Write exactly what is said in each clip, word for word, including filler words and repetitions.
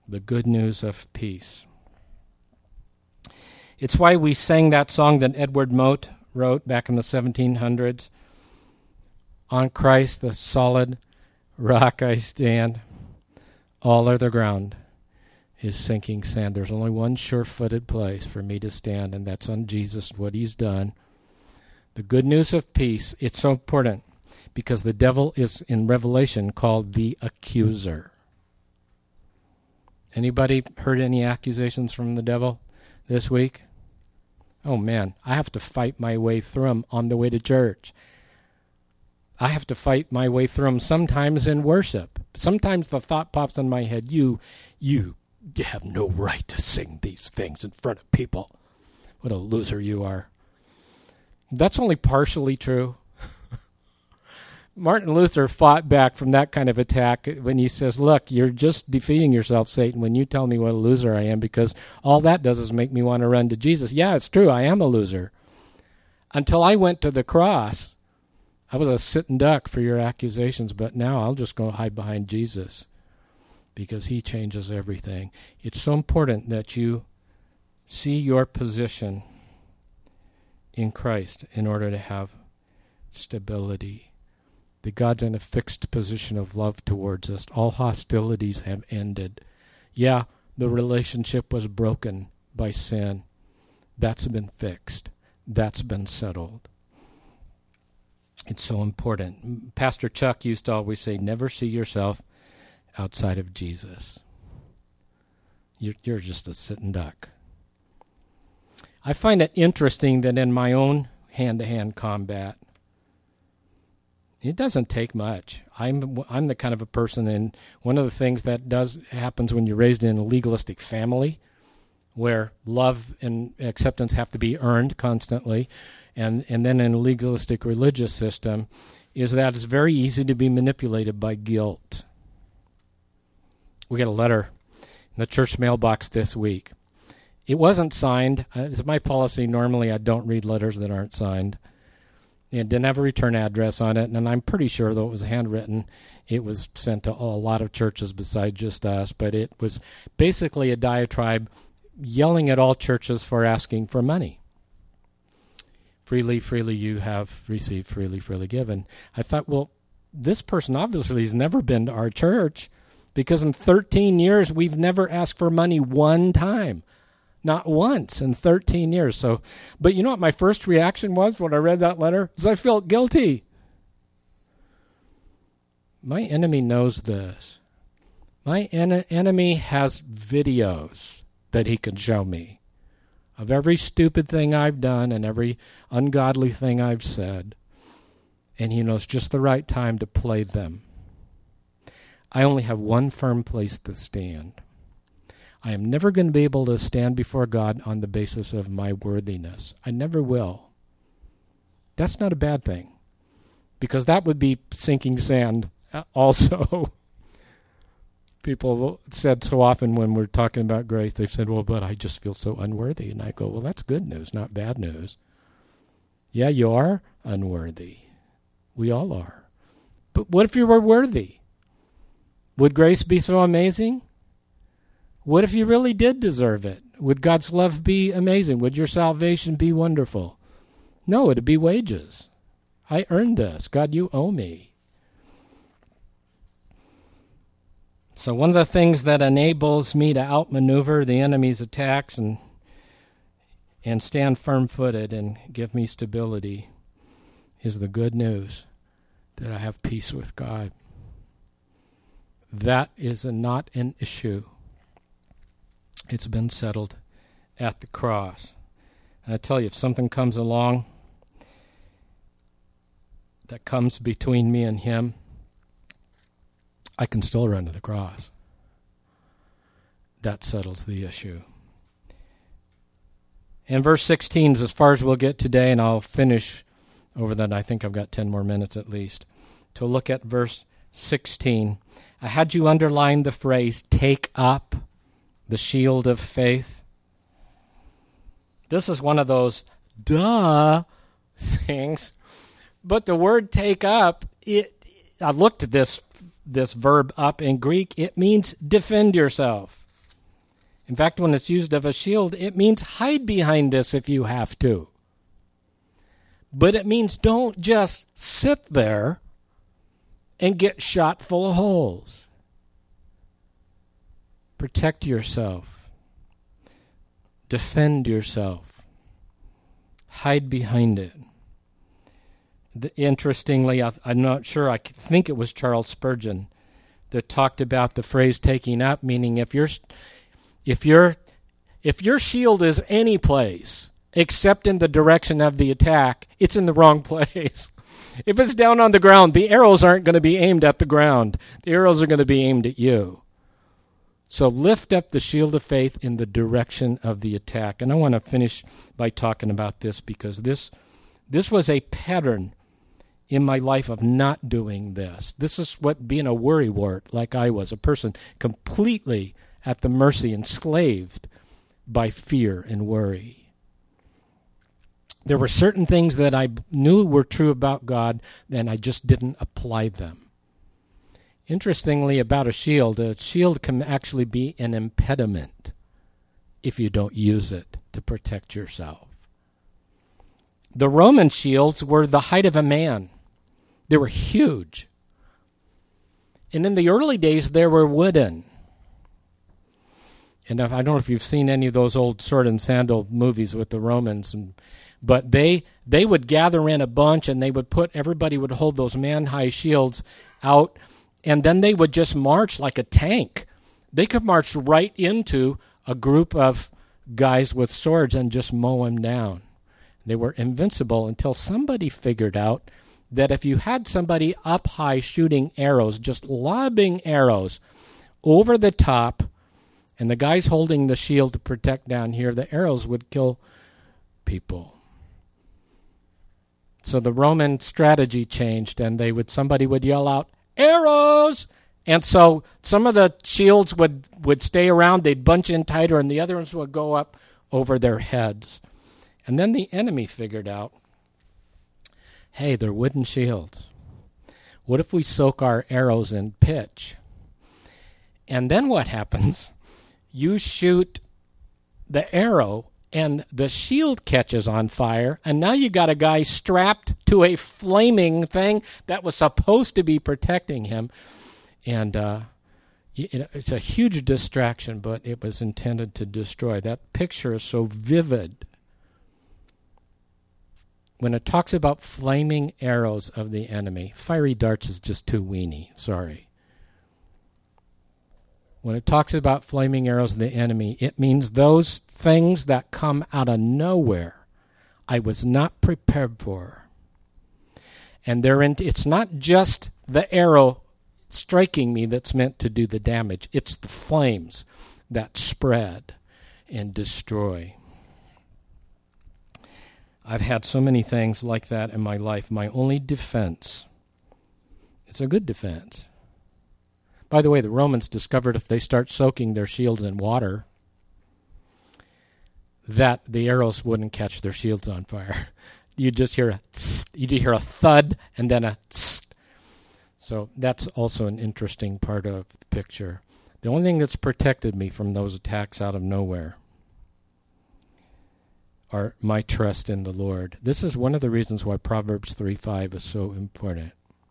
The good news of peace. It's why we sang that song that Edward Mote wrote back in the seventeen hundreds. On Christ, the solid rock I stand. All other ground is sinking sand. There's only one sure-footed place for me to stand, and that's on Jesus, what he's done. The good news of peace, it's so important because the devil is in Revelation called the accuser. Anybody heard any accusations from the devil this week? Oh man, I have to fight my way through them on the way to church. I have to fight my way through them sometimes in worship. Sometimes the thought pops in my head, you, you have no right to sing these things in front of people. What a loser you are. That's only partially true. Martin Luther fought back from that kind of attack when he says, look, you're just defeating yourself, Satan, when you tell me what a loser I am, because all that does is make me want to run to Jesus. Yeah, it's true, I am a loser. Until I went to the cross, I was a sitting duck for your accusations, but now I'll just go hide behind Jesus because he changes everything. It's so important that you see your position in Christ in order to have stability. That God's in a fixed position of love towards us. All hostilities have ended. Yeah, the relationship was broken by sin. That's been fixed. That's been settled. It's so important. Pastor Chuck used to always say, never see yourself outside of Jesus. You're, you're just a sitting duck. I find it interesting that in my own hand-to-hand combat, it doesn't take much. I'm I'm the kind of a person, and one of the things that does happens when you're raised in a legalistic family, where love and acceptance have to be earned constantly, and, and then in a legalistic religious system, is that it's very easy to be manipulated by guilt. We got a letter in the church mailbox this week. It wasn't signed. Uh, it's my policy. Normally I don't read letters that aren't signed. It didn't have a return address on it, and I'm pretty sure, though it was handwritten, it was sent to a lot of churches besides just us, but it was basically a diatribe yelling at all churches for asking for money. Freely, freely you have received, freely, freely given. I thought, well, this person obviously has never been to our church, because in thirteen years we've never asked for money one time. Not once in thirteen years. So, but you know what my first reaction was when I read that letter? Is I felt guilty. My enemy knows this. My en- enemy has videos that he can show me of every stupid thing I've done and every ungodly thing I've said. And he knows just the right time to play them. I only have one firm place to stand. I am never going to be able to stand before God on the basis of my worthiness. I never will. That's not a bad thing, because that would be sinking sand also. People said so often when we're talking about grace, they've said, well, but I just feel so unworthy. And I go, well, that's good news, not bad news. Yeah, you are unworthy. We all are. But what if you were worthy? Would grace be so amazing? What if you really did deserve it? Would God's love be amazing? Would your salvation be wonderful? No, it'd be wages. I earned this. God, you owe me. So one of the things that enables me to outmaneuver the enemy's attacks and and stand firm-footed and give me stability is the good news that I have peace with God. That is a, not an issue. It's been settled at the cross. And I tell you, if something comes along that comes between me and him, I can still run to the cross. That settles the issue. And verse sixteen is as far as we'll get today, and I'll finish over that. I think I've got ten more minutes at least to look at verse sixteen. I had you underline the phrase, take up the shield of faith. This is one of those duh things. But the word take up, it I looked at this this verb up in Greek. It means defend yourself. In fact, when it's used of a shield, it means hide behind this if you have to. But it means don't just sit there and get shot full of holes. Protect yourself. Defend yourself. Hide behind it. The, interestingly, I, I'm not sure, I think it was Charles Spurgeon that talked about the phrase taking up, meaning if you're if you're if your shield is any place except in the direction of the attack, it's in the wrong place. If it's down on the ground, the arrows aren't going to be aimed at the ground. The arrows are going to be aimed at you. So lift up the shield of faith in the direction of the attack. And I want to finish by talking about this because this this was a pattern in my life of not doing this. This is what being a worrywart like I was, a person completely at the mercy, enslaved by fear and worry. There were certain things that I knew were true about God, and I just didn't apply them. Interestingly, about a shield, a shield can actually be an impediment if you don't use it to protect yourself. The Roman shields were the height of a man. They were huge. And in the early days, they were wooden. And I don't know if you've seen any of those old sword and sandal movies with the Romans, and, but they they would gather in a bunch, and they would put, everybody would hold those man-high shields out, and then they would just march like a tank. They could march right into a group of guys with swords and just mow them down. They were invincible until somebody figured out that if you had somebody up high shooting arrows, just lobbing arrows over the top, and the guys holding the shield to protect down here, the arrows would kill people. So the Roman strategy changed, and they would somebody would yell out, "Arrows!" And so some of the shields would, would stay around, they'd bunch in tighter, and the other ones would go up over their heads. And then the enemy figured out, hey, they're wooden shields. What if we soak our arrows in pitch? And then what happens? You shoot the arrow, and the shield catches on fire, and now you got a guy strapped to a flaming thing that was supposed to be protecting him. And uh, it's a huge distraction, but it was intended to destroy. That picture is so vivid. When it talks about flaming arrows of the enemy, fiery darts is just too weeny, sorry. When it talks about flaming arrows of the enemy, it means those things that come out of nowhere I was not prepared for. And they're in, it's not just the arrow striking me that's meant to do the damage. It's the flames that spread and destroy. I've had so many things like that in my life. My only defense, it's a good defense. By the way, the Romans discovered if they start soaking their shields in water, that the arrows wouldn't catch their shields on fire. You'd just hear a tss, you'd hear a thud and then a tss. So that's also an interesting part of the picture. The only thing that's protected me from those attacks out of nowhere are my trust in the Lord. This is one of the reasons why Proverbs three five is so important.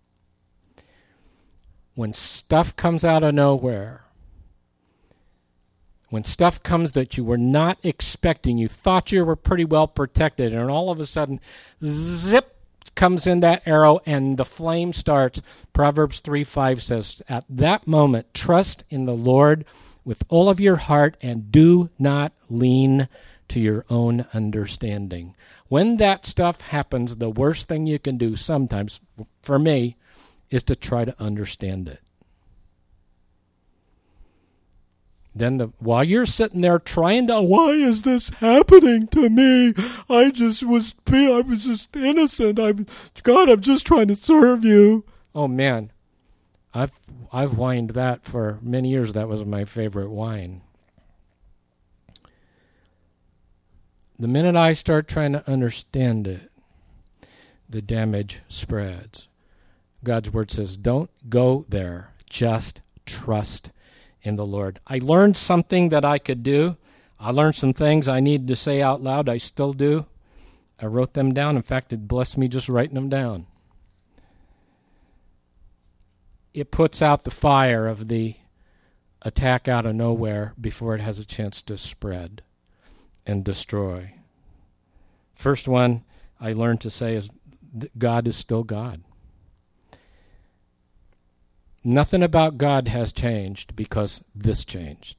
When stuff comes out of nowhere, when stuff comes that you were not expecting, you thought you were pretty well protected, and all of a sudden, zip, comes in that arrow and the flame starts. Proverbs three five says, at that moment, trust in the Lord with all of your heart and do not lean to your own understanding. When that stuff happens, the worst thing you can do sometimes, for me, is to try to understand it. Then the, while you're sitting there trying to, why is this happening to me? I just was, I was just innocent. I'm, God, I'm just trying to serve you. Oh man, I've I've whined that for many years. That was my favorite whine. The minute I start trying to understand it, the damage spreads. God's word says, don't go there. Just trust in the Lord. I learned something that I could do. I learned some things I needed to say out loud. I still do. I wrote them down. In fact, it blessed me just writing them down. It puts out the fire of the attack out of nowhere before it has a chance to spread and destroy. First one I learned to say is God is still God. Nothing about God has changed because this changed.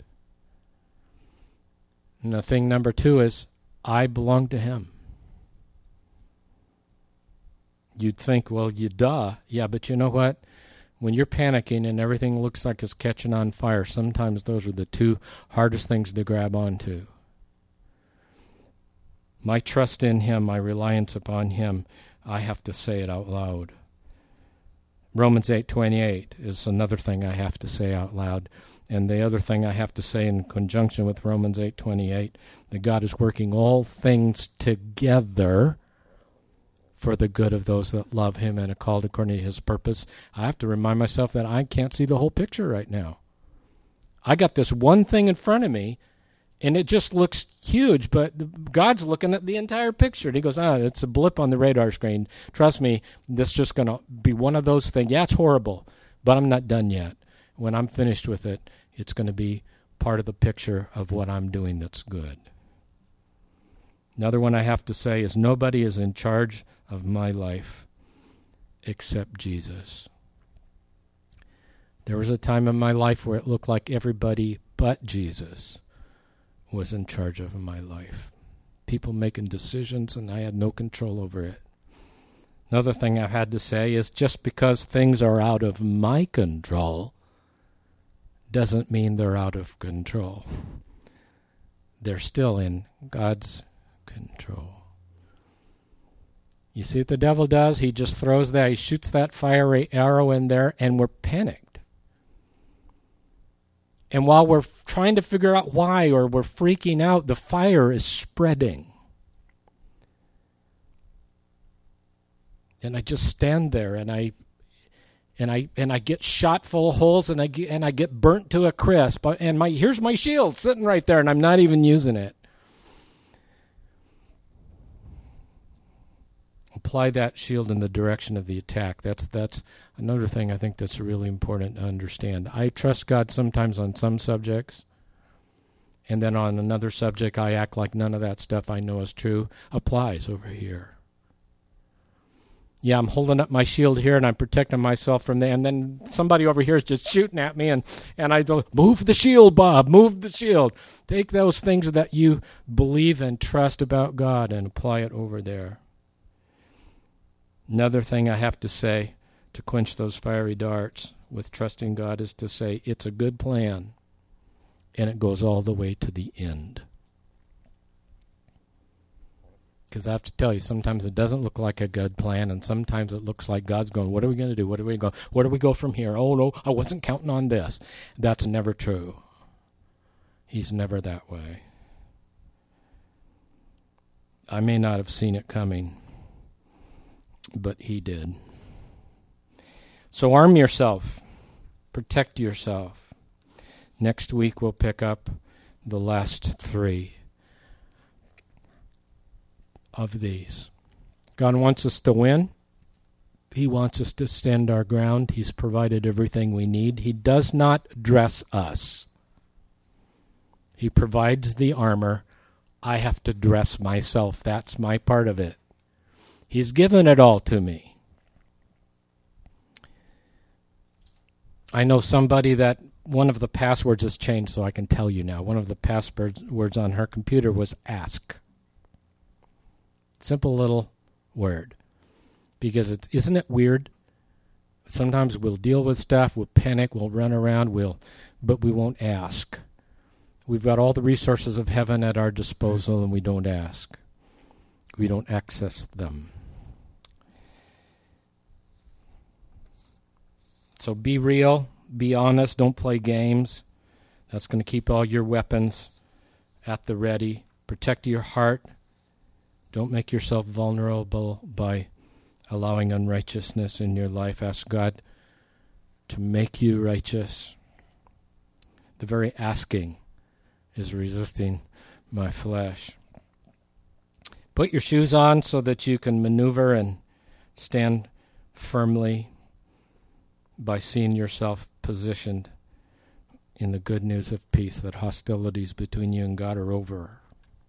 And the thing number two is I belong to him. You'd think, well, you duh. Yeah, but you know what? When you're panicking and everything looks like it's catching on fire, sometimes those are the two hardest things to grab onto. My trust in him, my reliance upon him, I have to say it out loud. Romans eight twenty-eight is another thing I have to say out loud. And the other thing I have to say in conjunction with Romans eight twenty-eight, that God is working all things together for the good of those that love him and are called according to his purpose. I have to remind myself that I can't see the whole picture right now. I got this one thing in front of me, and it just looks huge, but God's looking at the entire picture. And he goes, ah, it's a blip on the radar screen. Trust me, this is just going to be one of those things. Yeah, it's horrible, but I'm not done yet. When I'm finished with it, it's going to be part of the picture of what I'm doing that's good. Another one I have to say is nobody is in charge of my life except Jesus. There was a time in my life where it looked like everybody but Jesus was in charge of my life. People making decisions and I had no control over it. Another thing I've had to say is just because things are out of my control doesn't mean they're out of control. They're still in God's control. You see what the devil does? He just throws that, he shoots that fiery arrow in there, and we're panicked. And while we're trying to figure out why or we're freaking out, the fire is spreading. And I just stand there and I and I and I get shot full of holes and I get, and I get burnt to a crisp. And my here's my shield sitting right there and I'm not even using it. Apply that shield in the direction of the attack. That's that's another thing I think that's really important to understand. I trust God sometimes on some subjects, and then on another subject I act like none of that stuff I know is true applies over here. Yeah, I'm holding up my shield here and I'm protecting myself from there, and then somebody over here is just shooting at me, and, and I go, move the shield, Bob, move the shield. Take those things that you believe and trust about God and apply it over there. Another thing I have to say to quench those fiery darts with trusting God is to say it's a good plan and it goes all the way to the end. Because I have to tell you, sometimes it doesn't look like a good plan, and sometimes it looks like God's going, what are we going to do? What are we going to go? Where do we go from here? Oh, no, I wasn't counting on this. That's never true. He's never that way. I may not have seen it coming, but he did. So arm yourself. Protect yourself. Next week we'll pick up the last three of these. God wants us to win. He wants us to stand our ground. He's provided everything we need. He does not dress us. He provides the armor. I have to dress myself. That's my part of it. He's given it all to me. I know somebody that one of the passwords has changed, so I can tell you now. One of the passwords on her computer was ask. Simple little word. Because it, isn't it weird? Sometimes we'll deal with stuff, we'll panic, we'll run around, we'll, but we won't ask. We've got all the resources of heaven at our disposal, and we don't ask. We don't access them. So be real, be honest, don't play games. That's going to keep all your weapons at the ready. Protect your heart. Don't make yourself vulnerable by allowing unrighteousness in your life. Ask God to make you righteous. The very asking is resisting my flesh. Put your shoes on so that you can maneuver and stand firmly by seeing yourself positioned in the good news of peace, that hostilities between you and God are over.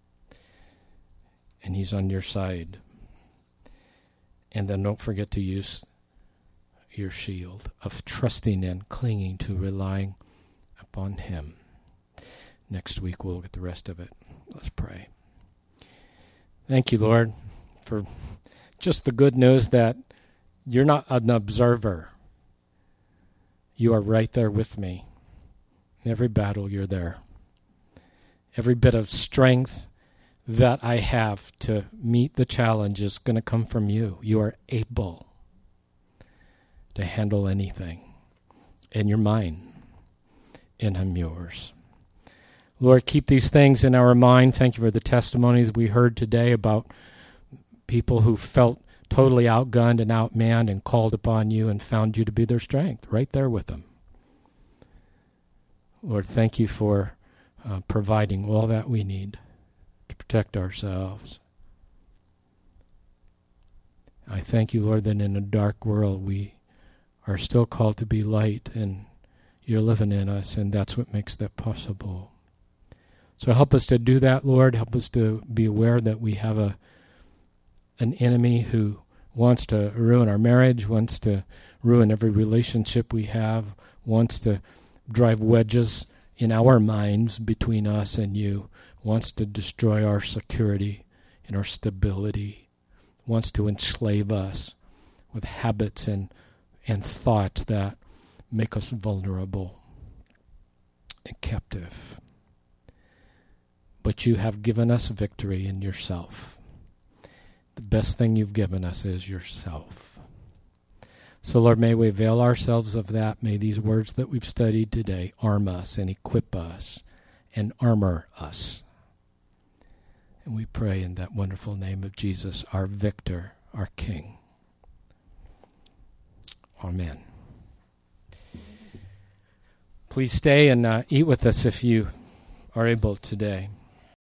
And He's on your side. And then don't forget to use your shield of trusting and clinging to, relying upon Him. Next week we'll get the rest of it. Let's pray. Thank you, Lord, for just the good news that you're not an observer. You are right there with me. In every battle, you're there. Every bit of strength that I have to meet the challenge is going to come from you. You are able to handle anything. And you're mine, and I'm yours. Lord, keep these things in our mind. Thank you for the testimonies we heard today about people who felt totally outgunned and outmanned and called upon you and found you to be their strength, right there with them. Lord, thank you for uh, providing all that we need to protect ourselves. I thank you, Lord, that in a dark world we are still called to be light, and you're living in us, and that's what makes that possible. So help us to do that, Lord. Help us to be aware that we have a an enemy who wants to ruin our marriage, wants to ruin every relationship we have, wants to drive wedges in our minds between us and you, wants to destroy our security and our stability, wants to enslave us with habits and, and thoughts that make us vulnerable and captive. But you have given us victory in yourself. The best thing you've given us is yourself. So, Lord, may we avail ourselves of that. May these words that we've studied today arm us and equip us and armor us. And we pray in that wonderful name of Jesus, our victor, our King. Amen. Please stay and uh, eat with us if you are able today.